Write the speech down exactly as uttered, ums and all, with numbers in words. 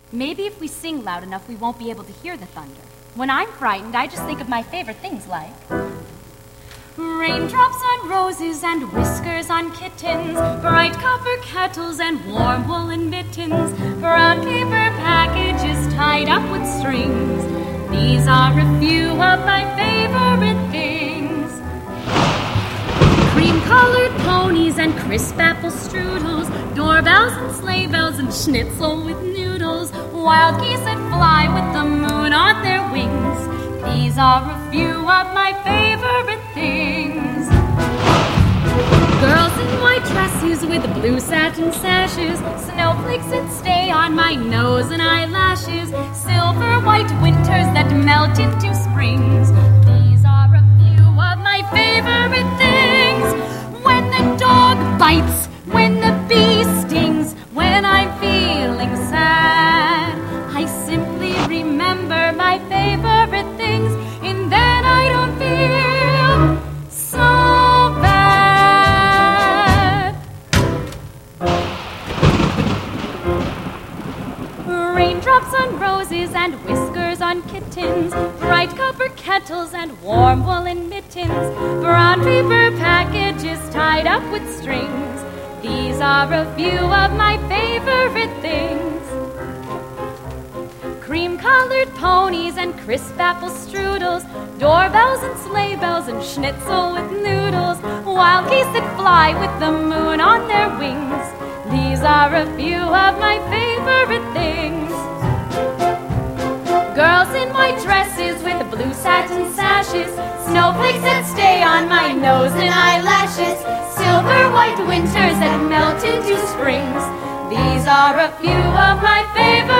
Maybe if we sing loud enough, we won't be able to hear the thunder. When I'm frightened, I just think of my favorite things like raindrops on roses and whiskers on kittens, bright copper kettles and warm woolen mittens, brown paper packages tied up with strings. These are a few of my favorite things. Cream-colored ponies and crisp apple strudels, doorbells and sleigh bells and schnitzel with noodles, wild geese that fly with the moon on their wings. These are a few of my favorite things. Girls in white dresses with blue satin sashes, snowflakes that stay on my nose and eyelashes, silver white winters that melt into springs. These are a few of my favorite things. When the dog bites, when the bee stings, when I'm feeling sad, I simply remember my favorite things, and then I don't feel so bad. Raindrops on roses and whiskers on kittens, bright copper kettles and warm woolen mittens, brown paper packages tied up with strings. These are a few of my favorite things. Cream-colored ponies and crisp apple strudels, doorbells and sleigh bells and schnitzel with noodles, wild geese that fly with the moon on their wings. These are a few of my favorite things. Girls in white dresses with blue satin sashes, snowflakes that stay on my nose and eyelashes, silver white winters that melt into springs. These are a few of my favorite